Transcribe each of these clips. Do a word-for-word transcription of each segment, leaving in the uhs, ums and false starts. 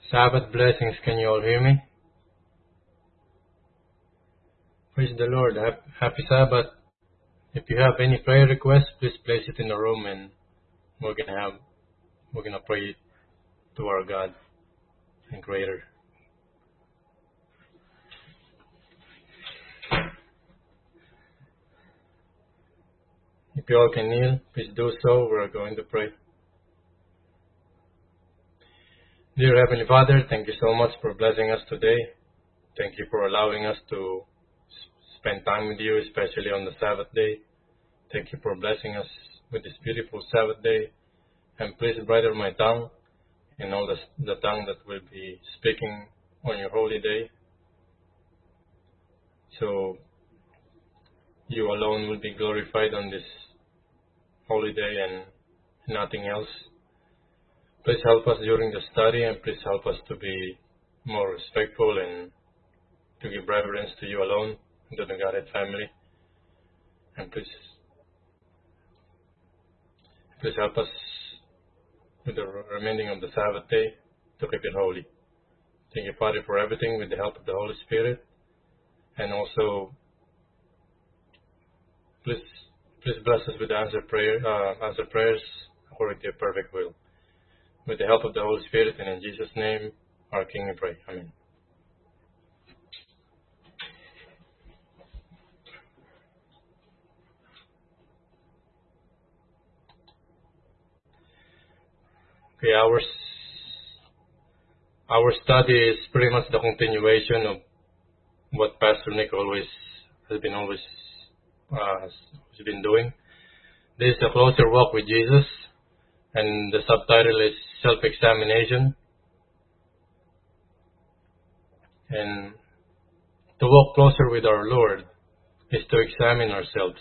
Sabbath blessings, can you all hear me? Praise the Lord. Hap- Happy Sabbath. If you have any prayer requests, please place it in the room and we're gonna have we're gonna pray to our God and Creator. If you all can kneel, please do so. We're going to pray. Dear Heavenly Father, thank you so much for blessing us today. Thank you for allowing us to spend time with you, especially on the Sabbath day. Thank you for blessing us with this beautiful Sabbath day. And please bridle my tongue and all the, the tongue that will be speaking on your holy day. So you alone will be glorified on this holy day and nothing else. Please help us during the study, and please help us to be more respectful and to give reverence to you alone and to the Godhead family. And please, please help us with the remaining of the Sabbath day to keep it holy. Thank you, Father, for everything with the help of the Holy Spirit. And also, please, please bless us with answer prayer, uh, answer prayers according to your perfect will. With the help of the Holy Spirit, and in Jesus' name, our King, we pray. Amen. Okay, our, our study is pretty much the continuation of what Pastor Nick always has been always uh, has, has been doing. This is a closer walk with Jesus, and the subtitle is Self-Examination. And to walk closer with our Lord is to examine ourselves,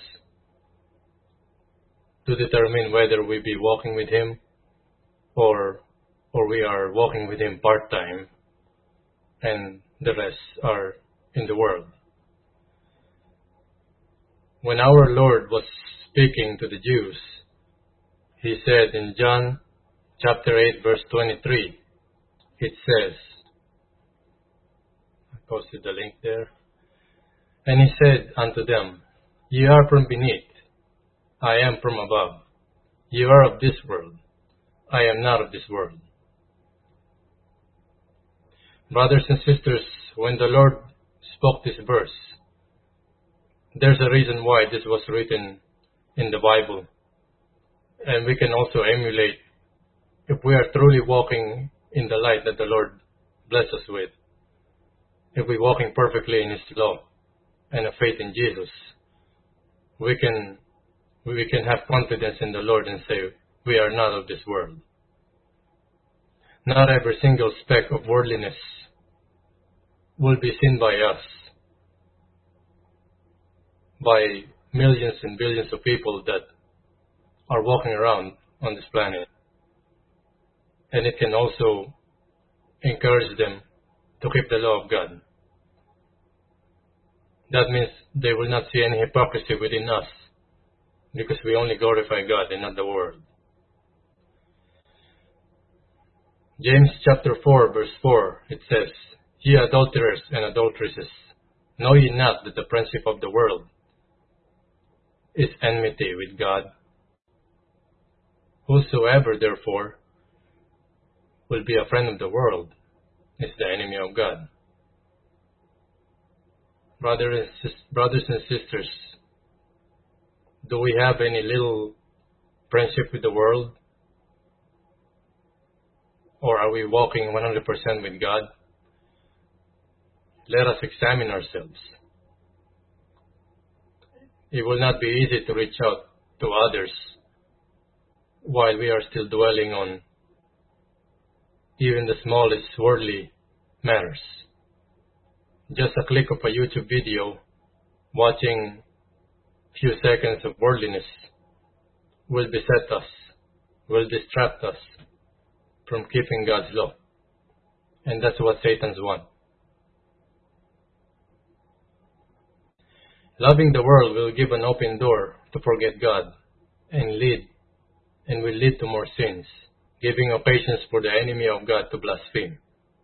to determine whether we be walking with Him or or we are walking with Him part-time and the rest are in the world. When our Lord was speaking to the Jews, He said in John chapter eight verse twenty-three, it says, I posted the link there, and He said unto them, Ye are from beneath, I am from above. Ye are of this world, I am not of this world. Brothers and sisters, when the Lord spoke this verse, there's a reason why this was written in the Bible. And we can also emulate if we are truly walking in the light that the Lord bless us with. If we're walking perfectly in His law and a faith in Jesus, we can we can have confidence in the Lord and say, we are not of this world. Not every single speck of worldliness will be seen by us, by millions and billions of people that are walking around on this planet. And it can also encourage them to keep the law of God. That means they will not see any hypocrisy within us, because we only glorify God and not the world. James chapter four verse four, it says, Ye adulterers and adulteresses, know ye not that the friendship of the world is enmity with God? Whosoever therefore will be a friend of the world is the enemy of God. Brothers and, brothers and sisters, do we have any little friendship with the world? Or are we walking one hundred percent with God? Let us examine ourselves. It will not be easy to reach out to others while we are still dwelling on even the smallest worldly matters. Just a click of a YouTube video, watching few seconds of worldliness will beset us, will distract us from keeping God's law. And that's what Satan's want. Loving the world will give an open door to forget God and lead and will lead to more sins, giving a patience for the enemy of God to blaspheme.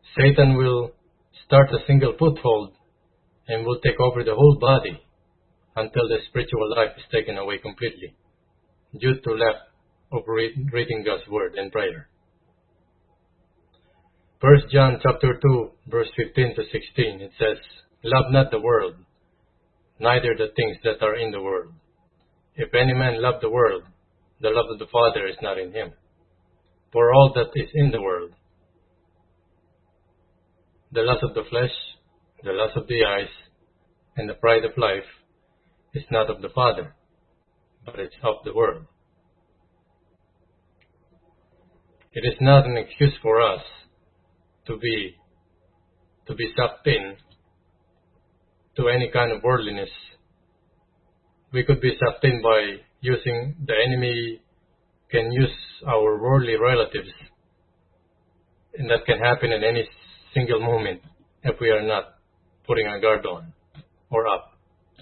Satan will start a single foothold and will take over the whole body until the spiritual life is taken away completely due to lack of reading God's word and prayer. First John chapter two, verse fifteen to sixteen, it says, "Love not the world, neither the things that are in the world. If any man love the world, the love of the Father is not in him. For all that is in the world, the lust of the flesh, the lust of the eyes, and the pride of life, is not of the Father, but it's of the world." It is not an excuse for us to be to be sucked in to any kind of worldliness. We could be sucked in by using, the enemy can use our worldly relatives, and that can happen in any single moment if we are not putting our guard on or up.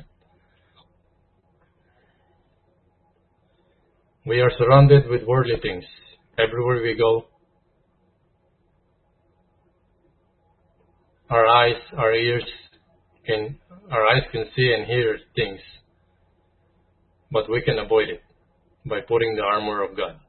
We are surrounded with worldly things everywhere we go. Our eyes, our ears can, our eyes can see and hear things, but we can avoid it by putting the armor of God.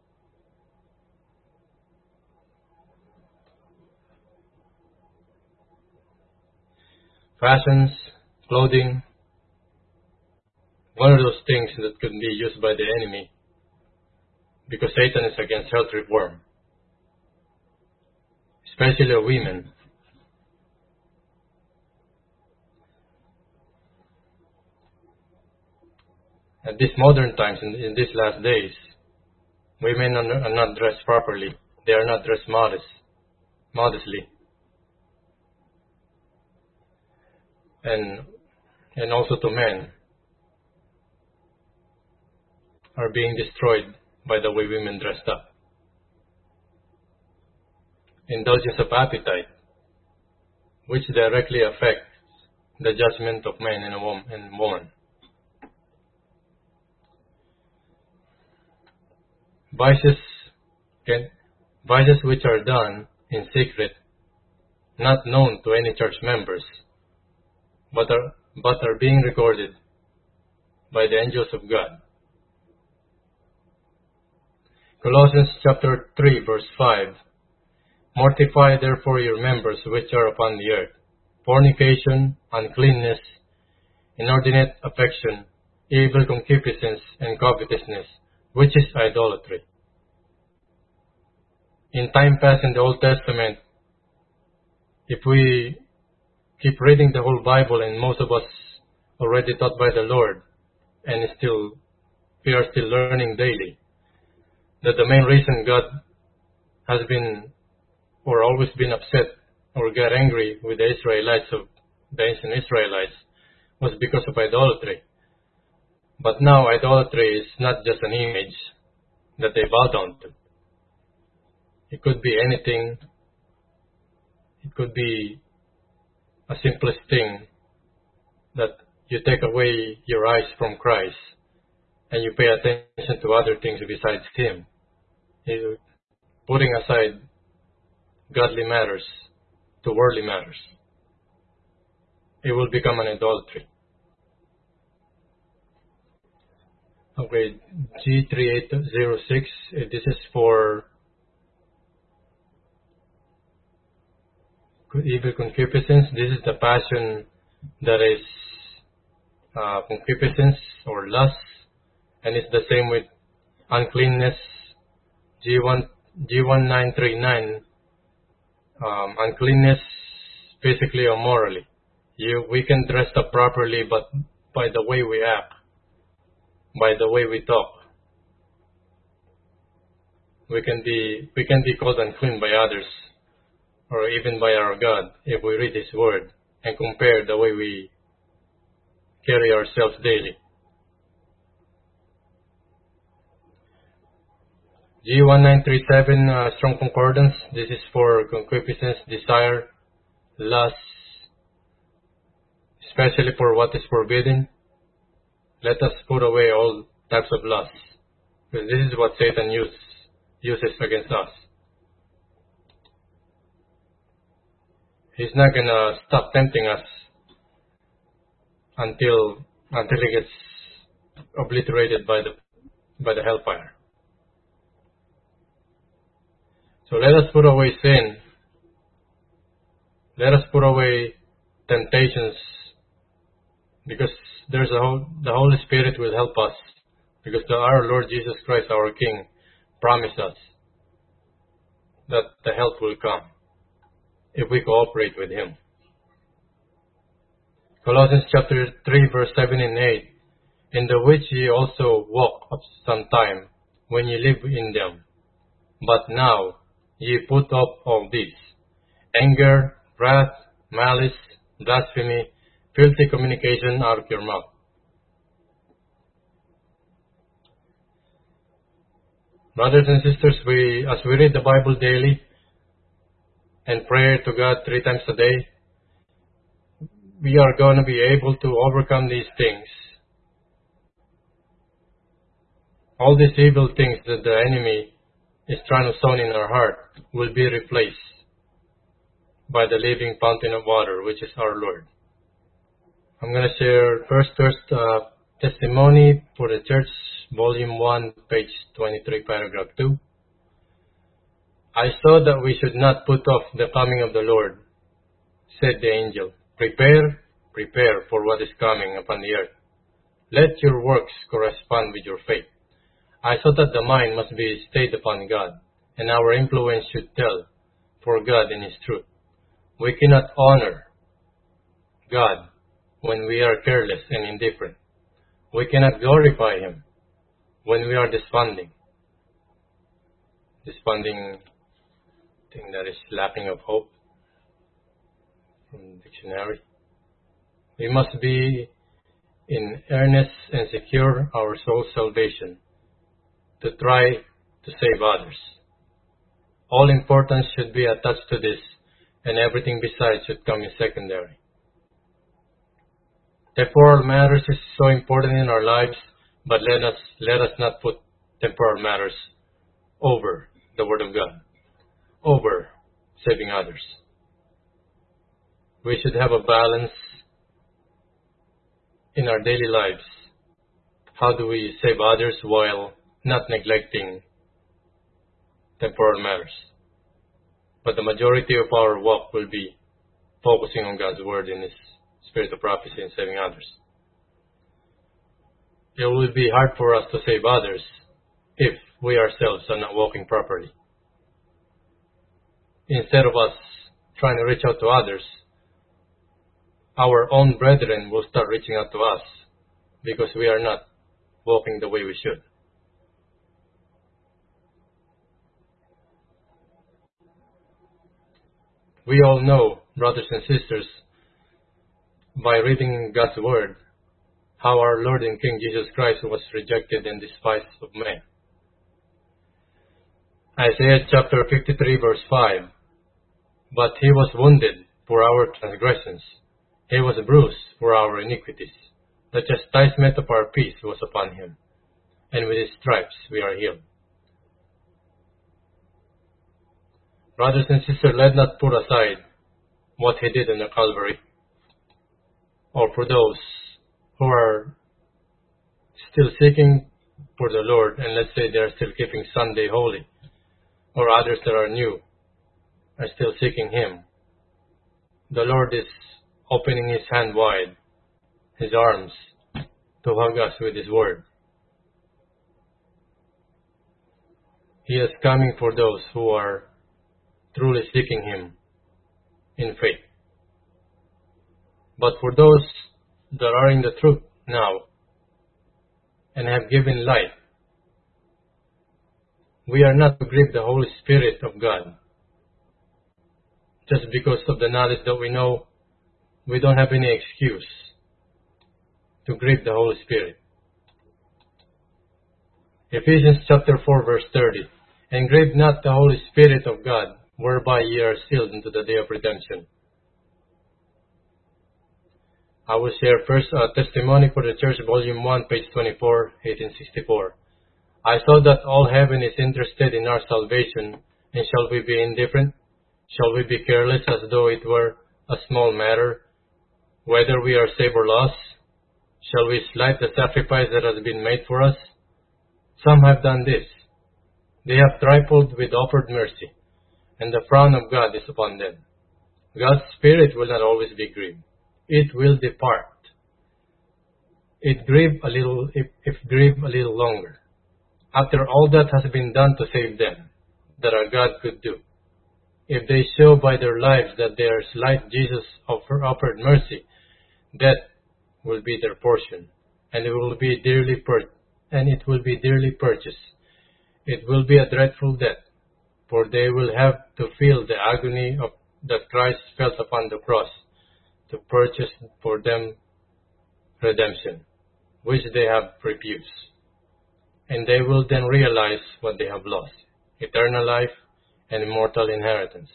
Fashions, clothing, one of those things that could be used by the enemy, because Satan is against health reform, especially of women. At these modern times, in, in these last days, women are, are not dressed properly. They are not dressed modest, modestly. And, and also to men are being destroyed by the way women dressed up. Indulgence of appetite, which directly affects the judgment of man and a woman. And woman. Vices, can, vices which are done in secret, not known to any church members, but are, but are being recorded by the angels of God. Colossians chapter three, verse five, "Mortify therefore your members which are upon the earth, fornication, uncleanness, inordinate affection, evil concupiscence, and covetousness, which is idolatry." In time past in the Old Testament, if we keep reading the whole Bible, and most of us already taught by the Lord, and still we are still learning daily, that the main reason God has been or always been upset or got angry with the Israelites of the ancient Israelites was because of idolatry. But now idolatry is not just an image that they bow down to. It could be anything. It could be a simplest thing, that you take away your eyes from Christ and you pay attention to other things besides Him. You're putting aside godly matters to worldly matters. It will become an idolatry. Okay, G three eight zero six, this is for evil concupiscence. This is the passion that is uh, concupiscence or lust, and it's the same with uncleanness. G one G one nine three nine, um, uncleanness physically or morally. You we can dress up properly, but by the way we act, by the way we talk, we can be we can be called unclean by others, or even by our God, if we read His Word and compare the way we carry ourselves daily. G one nine three seven, uh, Strong Concordance. This is for concupiscence, desire, lust, especially for what is forbidden. Let us put away all types of lust, because this is what Satan use, uses against us. He's not gonna stop tempting us until until he gets obliterated by the by the hellfire. So let us put away sin. Let us put away temptations, because there's a whole, the Holy Spirit will help us, because the, our Lord Jesus Christ, our King, promised us that the help will come if we cooperate with Him. Colossians chapter three, verse seven and eight, in the which ye also walked of some time, when ye lived in them. But now ye put off all these: anger, wrath, malice, blasphemy, filthy communication out of your mouth. Brothers and sisters, we, as we read the Bible daily and pray to God three times a day, we are going to be able to overcome these things. All these evil things that the enemy is trying to sow in our heart will be replaced by the living fountain of water, which is our Lord. I'm going to share first, first uh, testimony for the church, volume one, page twenty-three, paragraph two. I saw that we should not put off the coming of the Lord, said the angel. Prepare, prepare for what is coming upon the earth. Let your works correspond with your faith. I saw that the mind must be stayed upon God, and our influence should tell for God in His truth. We cannot honor God when we are careless and indifferent. We cannot glorify Him when we are desponding. Desponding, thing that is lacking of hope, from the dictionary. We must be in earnest and secure our soul's salvation to try to save others. All importance should be attached to this, and everything besides should come in secondary. Temporal matters is so important in our lives, but let us let us not put temporal matters over the Word of God, over saving others. We should have a balance in our daily lives. How do we save others while not neglecting temporal matters? But the majority of our walk will be focusing on God's Word in His spirit of prophecy and saving others. It will be hard for us to save others if we ourselves are not walking properly. Instead of us trying to reach out to others, our own brethren will start reaching out to us because we are not walking the way we should. We all know, brothers and sisters, by reading God's Word, how our Lord and King Jesus Christ was rejected and despised of men. Isaiah chapter fifty-three, verse five. But He was wounded for our transgressions, He was bruised for our iniquities. The chastisement of our peace was upon Him, and with His stripes we are healed. Brothers and sisters, let not put aside what He did on the Calvary, or for those who are still seeking for the Lord, and let's say they are still keeping Sunday holy, or others that are new are still seeking Him. The Lord is opening His hand wide, His arms, to hug us with His Word. He is coming for those who are truly seeking Him in faith. But for those that are in the truth now and have given life, we are not to grieve the Holy Spirit of God. Just because of the knowledge that we know, we don't have any excuse to grieve the Holy Spirit. Ephesians chapter four, verse thirty. And grieve not the Holy Spirit of God, whereby ye are sealed unto the day of redemption. I will share first a testimony for the church, volume one, page twenty-four, eighteen sixty-four. I saw that all heaven is interested in our salvation, and shall we be indifferent? Shall we be careless as though it were a small matter, whether we are saved or lost? Shall we slight the sacrifice that has been made for us? Some have done this. They have trifled with offered mercy, and the frown of God is upon them. God's Spirit will not always be grieved. It will depart. It grieve a little, if, if grieve a little longer. After all that has been done to save them, that our God could do, if they show by their lives that they are like Jesus offer, offered mercy, death will be their portion, and it will be dearly pur- and it will be dearly purchased. It will be a dreadful death, for they will have to feel the agony of that Christ felt upon the cross to purchase for them redemption, which they have refused. And they will then realize what they have lost, eternal life and immortal inheritance.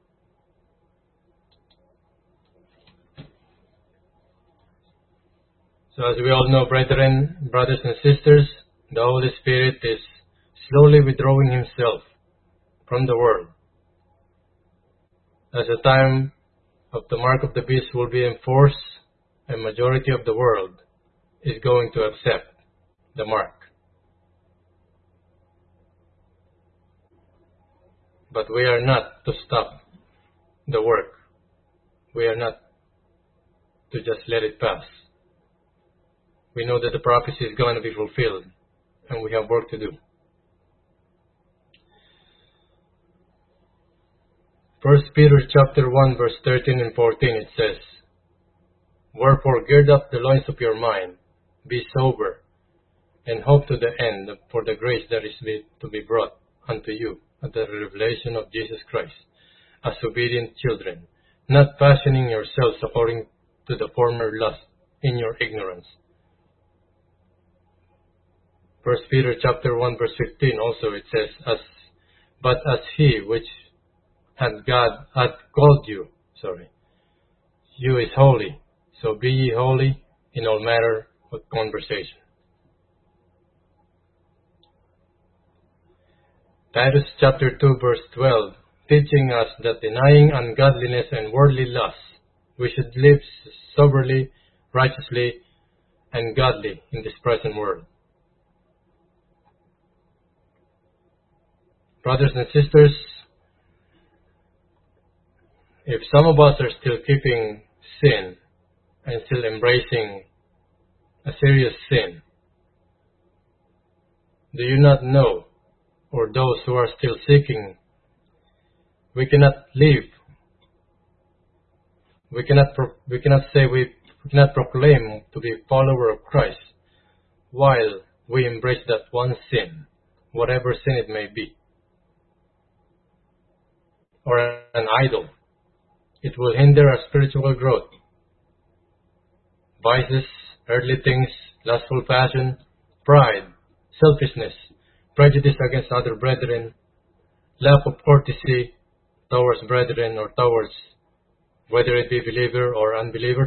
So as we all know, brethren, brothers and sisters, the Holy Spirit is slowly withdrawing himself from the world. As the time of the mark of the beast will be enforced, a majority of the world is going to accept the mark. But we are not to stop the work. We are not to just let it pass. We know that the prophecy is going to be fulfilled, and we have work to do. First Peter chapter one, verse thirteen and fourteen, it says, "Wherefore gird up the loins of your mind, be sober, and hope to the end for the grace that is to be brought unto you at the revelation of Jesus Christ, as obedient children, not fashioning yourselves according to the former lust in your ignorance." First Peter chapter one, verse fifteen also it says, "As but as he which hath God hath called you, sorry, you is holy, so be ye holy in all manner of conversation." Titus chapter two, verse twelve, teaching us that denying ungodliness and worldly lusts, we should live soberly, righteously, and godly in this present world. Brothers and sisters, if some of us are still keeping sin and still embracing a serious sin, do you not know, or those who are still seeking, we cannot live, we cannot pro- we cannot say we, we cannot proclaim to be a follower of Christ while we embrace that one sin, whatever sin it may be, or an idol. It will hinder our spiritual growth. Vices, earthly things, lustful passion, pride, selfishness, prejudice against other brethren, lack of courtesy towards brethren or towards whether it be believer or unbeliever,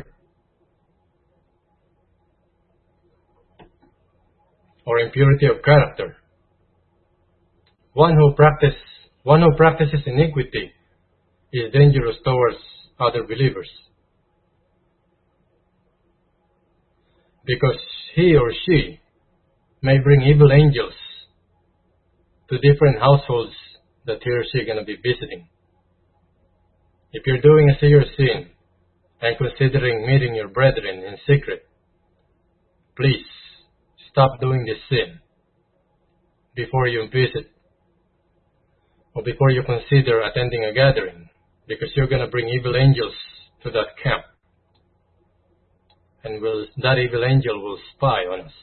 or impurity of character. One who practice, one who practices iniquity is dangerous towards other believers, because he or she may bring evil angels to different households that he or she is going to be visiting. If you're doing a serious sin and considering meeting your brethren in secret, please stop doing this sin before you visit or before you consider attending a gathering, because you're going to bring evil angels to that camp, and will, that evil angel will spy on us.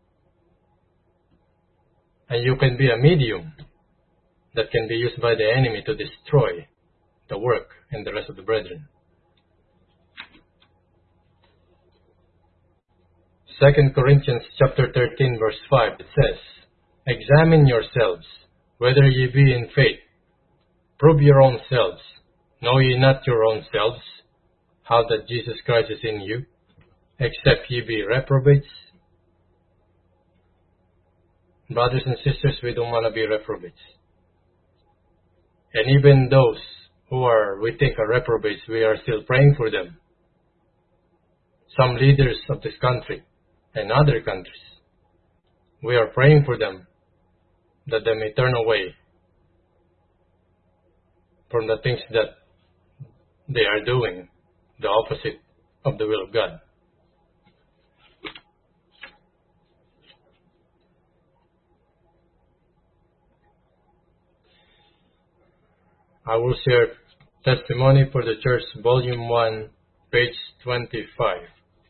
And you can be a medium that can be used by the enemy to destroy the work and the rest of the brethren. Second Corinthians chapter thirteen, verse five, it says, "Examine yourselves, whether ye be in faith. Prove your own selves. Know ye not your own selves, how that Jesus Christ is in you, except ye be reprobates?" Brothers and sisters, we don't want to be reprobates. And even those who are, we think, are reprobates, we are still praying for them. Some leaders of this country and other countries, we are praying for them that they may turn away from the things that they are doing, the opposite of the will of God. I will share Testimony for the Church, Volume one, page twenty-five.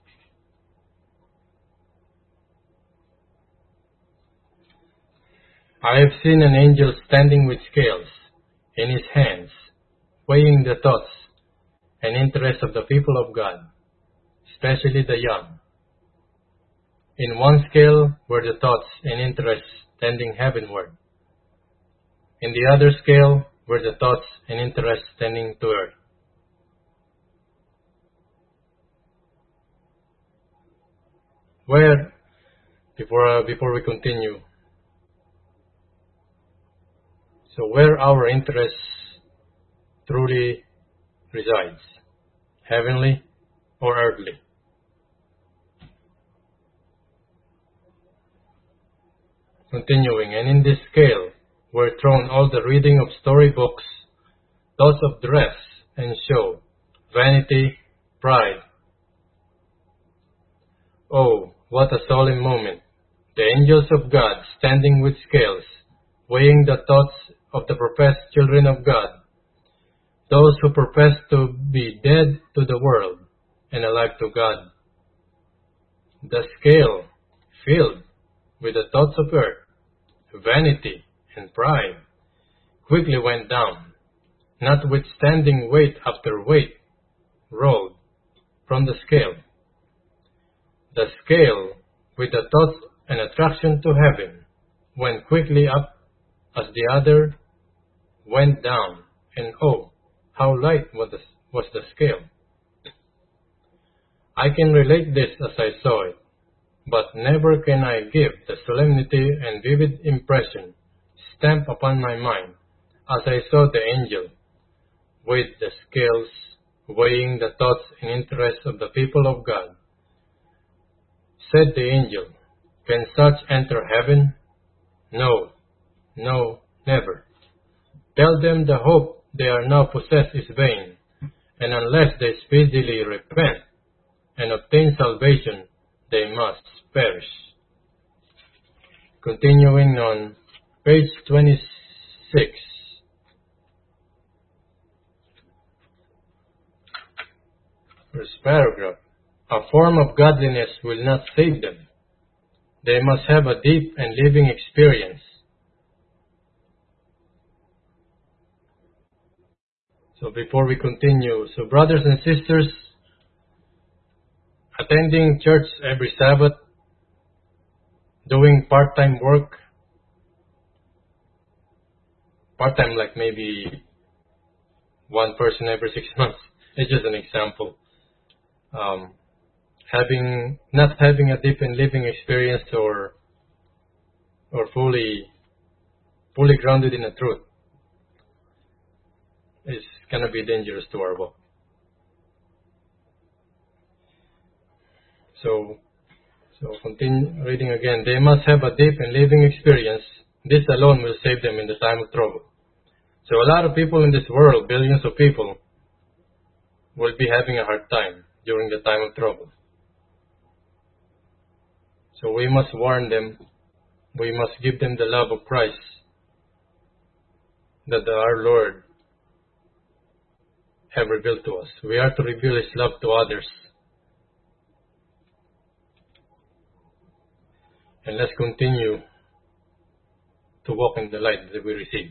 I have seen an angel standing with scales in his hands, weighing the thoughts and interests of the people of God, especially the young. In one scale were the thoughts and interests tending heavenward. In the other scale were the thoughts and interests tending to earth. Where, before, uh, before we continue, so where our interest truly resides, heavenly or earthly? Continuing, and in this scale were thrown all the reading of storybooks, thoughts of dress and show, vanity, pride. Oh, what a solemn moment! The angels of God standing with scales, weighing the thoughts of the professed children of God, those who profess to be dead to the world and alive to God. The scale filled with the thoughts of earth, vanity, and pride quickly went down, notwithstanding weight after weight rolled from the scale. The scale, with the thoughts and attraction to heaven, went quickly up as the other went down, and oh, how light was the, was the scale. I can relate this as I saw it, but never can I give the solemnity and vivid impression stamped upon my mind as I saw the angel with the scales weighing the thoughts and interests of the people of God. Said the angel, "Can such enter heaven? No, no, never. Tell them the hope they are now possessed is vain, and unless they speedily repent and obtain salvation, they must perish." Continuing on page twenty-six. First paragraph. A form of godliness will not save them. They must have a deep and living experience. So before we continue, so brothers and sisters, attending church every Sabbath, doing part-time work, part-time like maybe one person every six months, it's just an example. Um, having not having a deep and living experience or or fully fully grounded in the truth is gonna be dangerous to our walk. So so continue reading again. They must have a deep and living experience. This alone will save them in the time of trouble. So a lot of people in this world, billions of people, will be having a hard time during the time of trouble. So we must warn them. We must give them the love of Christ that our Lord have revealed to us. We are to reveal His love to others. And let's continue to walk in the light that we receive.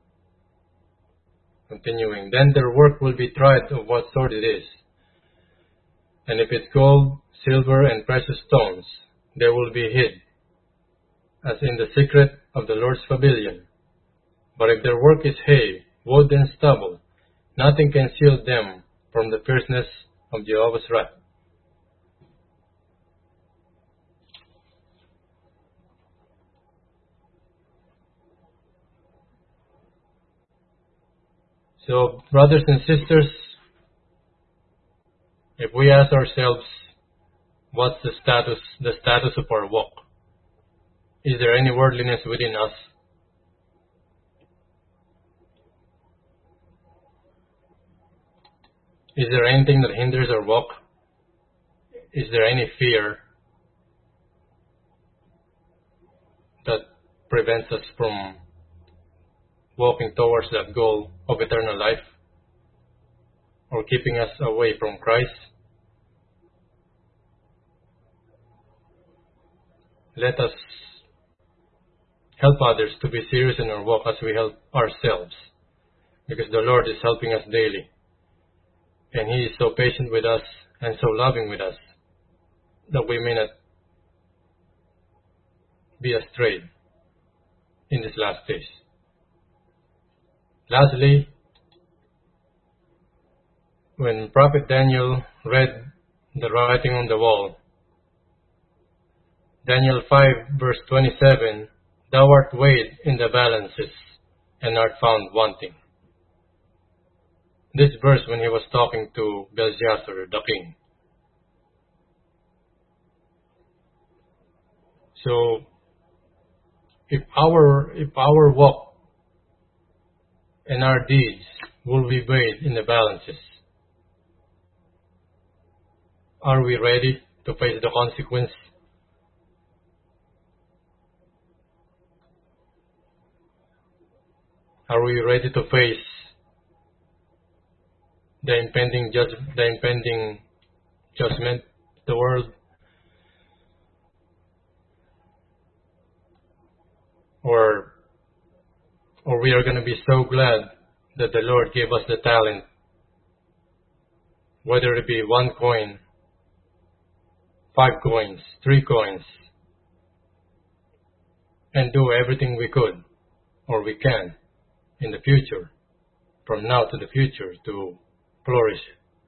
Continuing, then their work will be tried of what sort it is. And if it's gold, silver, and precious stones, they will be hid, as in the secret of the Lord's pavilion. But if their work is hay, wood, and stubble, nothing can shield them from the fierceness of Jehovah's wrath. So, brothers and sisters, if we ask ourselves, what's the status, the status of our walk? Is there any worldliness within us? Is there anything that hinders our walk? Is there any fear that prevents us from walking towards that goal of eternal life, or keeping us away from Christ? Let us help others to be serious in our walk as we help ourselves, because the Lord is helping us daily, and He is so patient with us and so loving with us that we may not be astray in these last days. Lastly, when Prophet Daniel read the writing on the wall, Daniel five verse twenty-seven, thou art weighed in the balances and art found wanting. This verse when he was talking to Belshazzar, the king. So, if our if our walk and our deeds will be weighed in the balances, are we ready to face the consequence? Are we ready to face the impending judge, the impending judgment of the world? Or, or we are going to be so glad that the Lord gave us the talent, whether it be one coin, five coins, three coins, and do everything we could or we can in the future, from now to the future, to flourish.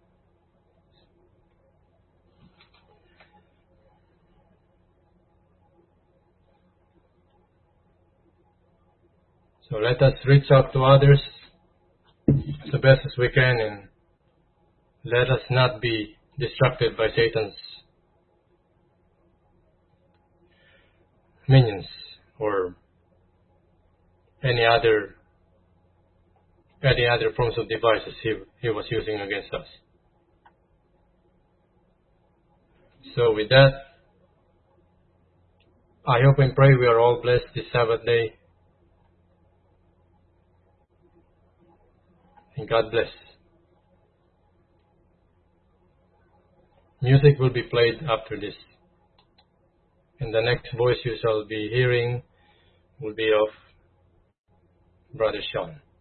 So let us reach out to others as the best as we can, and let us not be distracted by Satan's minions or any other any other forms of devices he, he was using against us. So with that, I hope and pray we are all blessed this Sabbath day. And God bless. Music will be played after this. And the next voice you shall be hearing will be of Brother Sean.